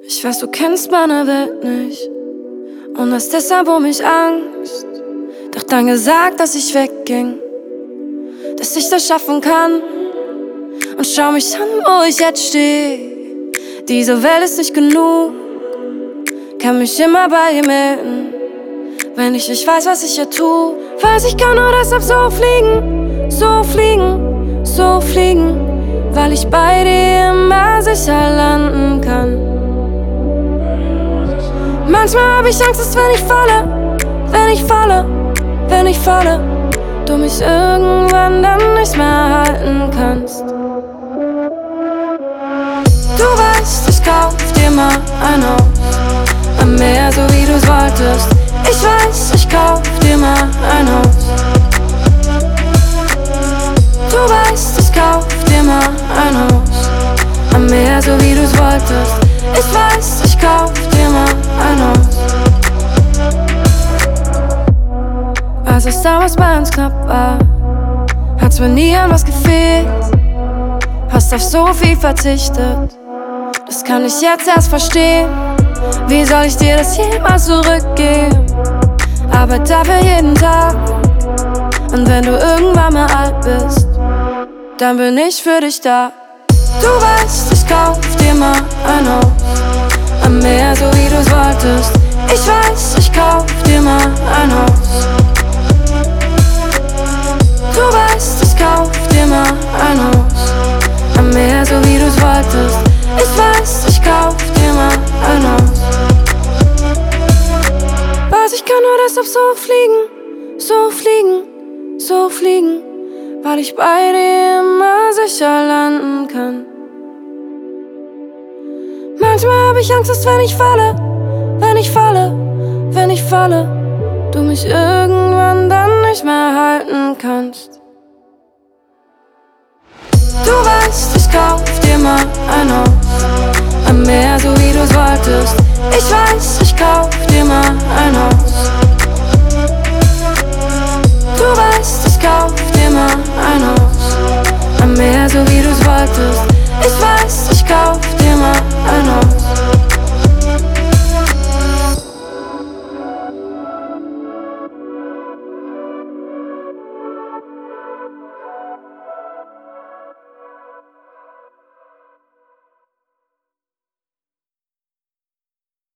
Ich weiß, du kennst meine Welt nicht und hast deshalb um mich Angst. Doch dann gesagt, dass ich wegging, dass ich das schaffen kann. Und schau mich an, wo ich jetzt stehe. Diese Welt ist nicht genug, kann mich immer bei ihr melden, wenn ich nicht weiß, was ich hier tu. Weiß, ich kann nur deshalb so fliegen, so fliegen, so fliegen, weil ich bei dir immer sicher landen kann. Manchmal hab ich Angst, dass wenn ich falle, wenn ich falle, wenn ich falle, du mich irgendwann dann nicht mehr halten kannst. Du weißt, ich kauf dir mal ein Haus am Meer, so wie du's wolltest. Ich weiß, ich kauf dir mal ein Haus. Du weißt, ich kauf dir mal ein Haus am Meer, so wie du's wolltest. Ich weiß, ich kauf dir mal ein Haus. Als es damals bei uns knapp war, hat's mir nie an was gefehlt. Hast auf so viel verzichtet, das kann ich jetzt erst verstehen. Wie soll ich dir das jemals zurückgeben? Arbeit dafür jeden Tag. Und wenn du irgendwann mal alt bist, dann bin ich für dich da. Du weißt, ich kauf dir mal ein Haus am Meer, so wie du's wolltest. Ich weiß, ich kauf dir mal ein Haus. Du weißt, ich kauf dir mal ein Haus am Meer, so wie du's wolltest. Ich weiß, ich kauf dir mal ein Haus. Weiß, ich kann nur deshalb so fliegen, so fliegen, so fliegen, weil ich bei dir immer sicher landen kann. Manchmal hab ich Angst, dass wenn ich falle, wenn ich falle, wenn ich falle, du mich irgendwann dann nicht mehr halten kannst. Du weißt, ich kauf dir mal ein Haus am Meer, so wie du's wolltest. Ich weiß, ich kauf dir mal ein Haus.